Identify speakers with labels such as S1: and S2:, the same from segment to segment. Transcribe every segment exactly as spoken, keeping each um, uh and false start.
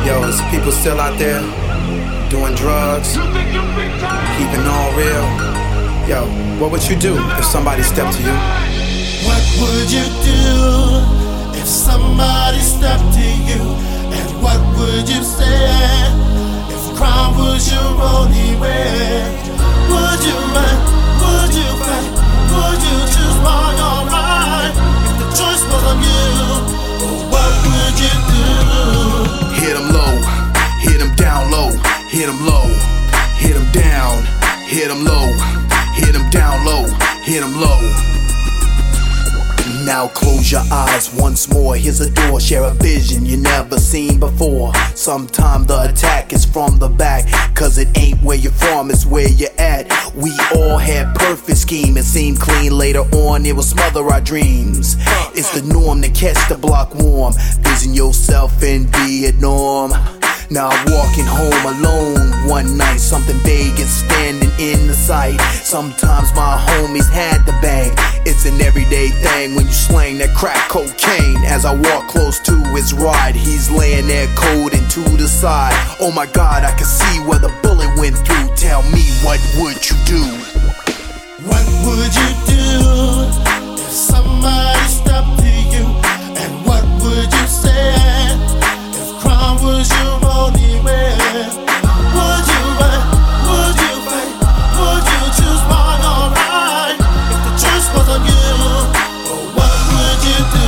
S1: Yo, is people still out there doing drugs, keeping all real? Yo, what would you do if somebody stepped to you?
S2: What would you do if somebody stepped to you? And what would you say if crime was your only way? Would you run? Would you fight? Would you choose wrong or right? If the choice was on you, what would you do?
S3: Hit 'em low, hit 'em down low, hit 'em low, hit 'em down, hit 'em low, hit 'em down low, hit 'em low. Now close your eyes once more. Here's a door, share a vision you never seen before. Sometimes the attack is from the back, cause it ain't where you're from, it's where you're at. We all had perfect scheme, it seemed clean. Later on it will smother our dreams. It's the norm to catch the block warm. Vision yourself in Vietnam. Now I'm walking home alone one night. Something vague is standing in the sight. Sometimes my homies had to bang. It's an everyday thing when you slang that crack cocaine. As I walk close to his ride, he's laying there cold and to the side. Oh my God, I can see where the bullet went through. Tell me, what would you do?
S2: What would you do if somebody stepped to you? And what would you say if crime was your only way? Would you run? Would you fight? Would you choose wrong or right? If the choice was on you, what would you do?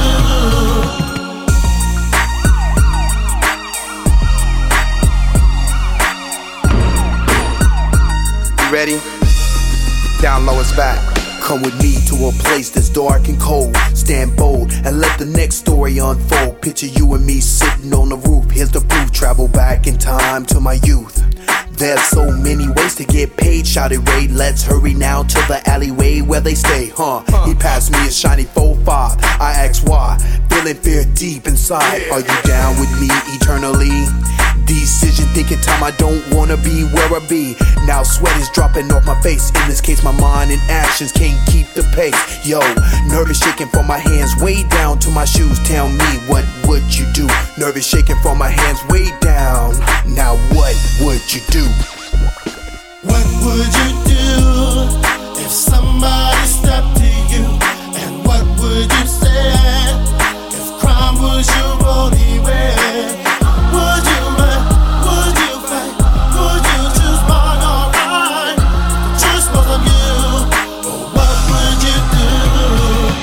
S3: You ready? Down low is back. Come with me to a place that's dark and cold. Stand bold and let the next story unfold. Picture you and me sitting on the roof. Here's the proof. Travel back in time to my youth. There's so many ways to get paid. Shouted Ray, let's hurry now to the alleyway where they stay, huh? He passed me a shiny four five. I asked why, feeling fear deep inside. Are you down with me eternally? Decision thinking time, I don't wanna be where I be. Now sweat is dropping off my face. In this case my mind and actions can't keep the pace. Yo, nervous shaking from my hands way down to my shoes. Tell me, what would you do? Nervous shaking from my hands way down. Now what would you do?
S2: What would you do if somebody stepped to you? And what would you say if crime was your only way? Would you run? Would you fight? Would you choose wrong or right? The choice was on you. What would you do?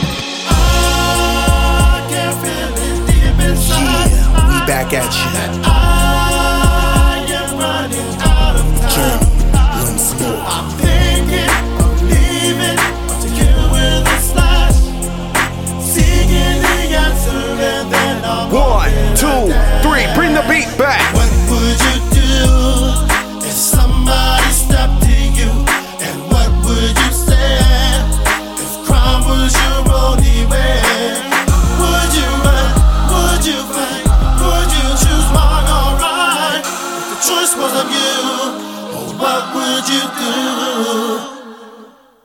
S2: I can feel it deep inside.
S3: Yeah, we back at you.